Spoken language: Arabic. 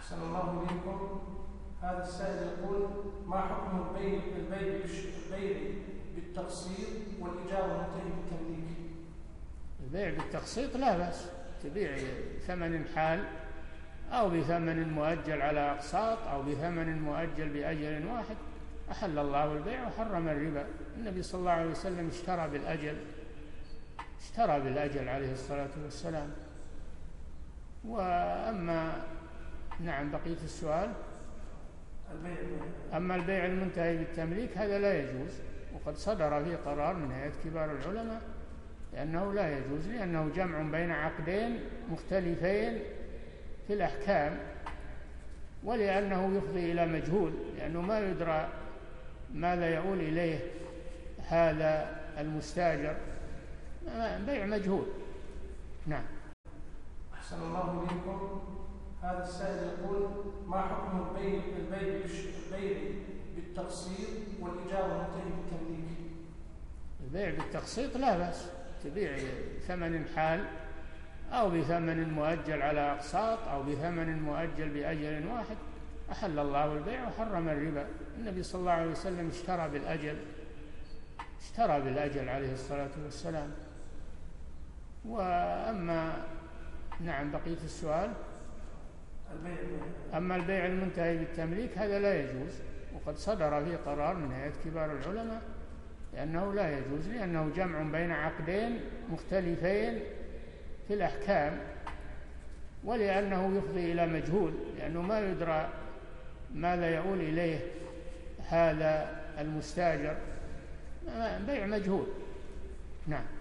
أحسن الله إليكم. هذا السائل يقول: ما حكم البيع بالتقسيط والإجارة منتهي بالتمليك؟ البيع بالتقسيط لا بأس، تبيع ثمن حال أو بثمن مؤجل على أقساط أو بثمن مؤجل بأجل واحد. أحل الله البيع وحرم الربا. النبي صلى الله عليه وسلم اشترى بالأجل عليه الصلاة والسلام. وأما بقية السؤال. أما البيع المنتهي بالتمليك هذا لا يجوز، وقد صدر فيه قرار من هيئة كبار العلماء لأنه لا يجوز، لأنه جمع بين عقدين مختلفين في الأحكام، ولأنه يفضي إلى مجهول، لأنه ما يدرى ماذا يؤول إليه هذا المستاجر، بيع مجهول. نعم. أحسن الله إليكم. هذا السائل يقول: ما حكم البيع بالتقسيط والإجارة منتهي بالتمليك؟ البيع بالتقسيط لا بأس، تبيع ثمن حال أو بثمن مؤجل على أقساط أو بثمن مؤجل بأجل واحد. أحل الله البيع وحرم الربا. النبي صلى الله عليه وسلم اشترى بالأجل عليه الصلاة والسلام. وأما بقية السؤال. أما البيع المنتهي بالتمليك هذا لا يجوز، وقد صدر فيه قرار من هيئة كبار العلماء لأنه لا يجوز، لأنه جمع بين عقدين مختلفين في الأحكام، ولأنه يفضي إلى مجهول، لأنه ما يدرى ماذا يؤول إليه هذا المستاجر، بيع مجهول. نعم.